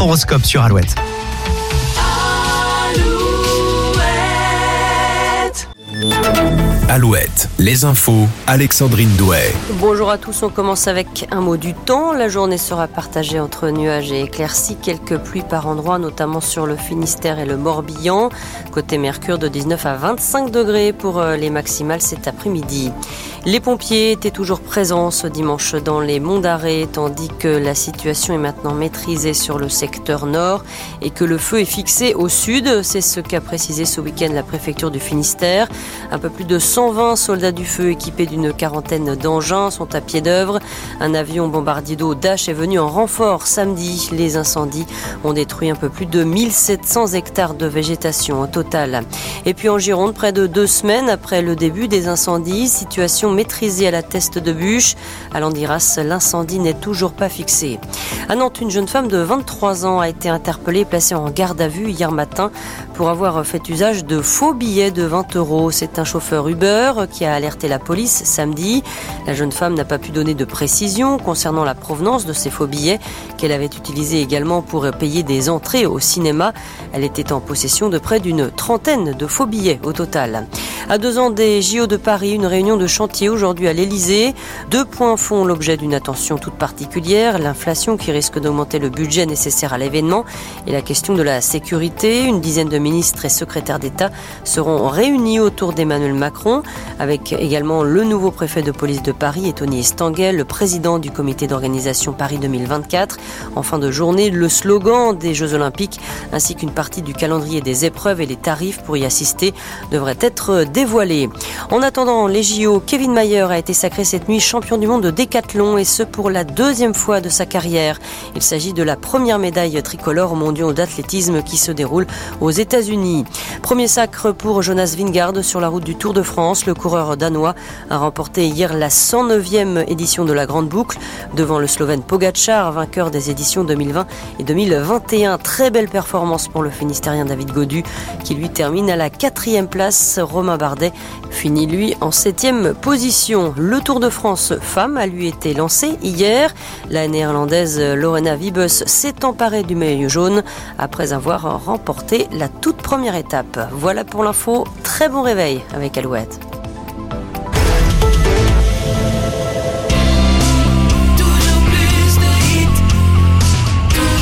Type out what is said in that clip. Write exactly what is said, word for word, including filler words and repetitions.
votre horoscope sur Alouette. Alouette, les infos, Alexandrine Douet. Bonjour à tous, on commence avec un mot du temps. La journée sera partagée entre nuages et éclaircies. Quelques pluies par endroits, notamment sur le Finistère et le Morbihan. Côté Mercure, de dix-neuf à vingt-cinq degrés pour les maximales cet après-midi. Les pompiers étaient toujours présents ce dimanche dans les monts d'Arrée, tandis que la situation est maintenant maîtrisée sur le secteur nord et que le feu est fixé au sud. C'est ce qu'a précisé ce week-end la préfecture du Finistère. Un peu plus de cent vingt soldats du feu équipés d'une quarantaine d'engins sont à pied d'œuvre. Un avion bombardier d'eau Dash est venu en renfort samedi. Les incendies ont détruit un peu plus de mille sept cents hectares de végétation au total. Et puis en Gironde, près de deux semaines après le début des incendies, situation maîtrisée à la Teste de Buch. À Landiras, l'incendie n'est toujours pas fixé. À Nantes, une jeune femme de vingt-trois ans a été interpellée et placée en garde à vue hier matin pour avoir fait usage de faux billets de vingt euros. C'est un chauffeur Uber qui a alerté la police samedi. La jeune femme n'a pas pu donner de précision concernant la provenance de ces faux billets qu'elle avait utilisés également pour payer des entrées au cinéma. Elle était en possession de près d'une trentaine de faux billets au total. À deux ans des J O de Paris, une réunion de chantier aujourd'hui à l'Elysée. Deux points font l'objet d'une attention toute particulière. L'inflation qui risque d'augmenter le budget nécessaire à l'événement et la question de la sécurité. Une dizaine de ministres et secrétaires d'État seront réunis autour d'Emmanuel Macron, avec également le nouveau préfet de police de Paris et Tony Estanguet, le président du comité d'organisation Paris deux mille vingt-quatre. En fin de journée, le slogan des Jeux Olympiques ainsi qu'une partie du calendrier des épreuves et les tarifs pour y assister devraient être dévoilés. En attendant les J O, Kevin Mayer a été sacré cette nuit champion du monde de décathlon et ce pour la deuxième fois de sa carrière. Il s'agit de la première médaille tricolore aux mondiaux d'athlétisme qui se déroule aux États-Unis. Premier sacre pour Jonas Vingegaard sur la route du Tour de France. Le coureur danois a remporté hier la cent neuvième édition de la Grande Boucle devant le Slovène Pogačar, vainqueur des éditions deux mille vingt et deux mille vingt et un. Très belle performance pour le Finistérien David Gaudu qui lui termine à la quatrième place. Romain Bardet finit lui en septième position. Le Tour de France femme a lui été lancé hier. La néerlandaise Lorena Wiebes s'est emparée du maillot jaune après avoir remporté la toute première étape. Voilà pour l'info. Très bon réveil avec Alouette.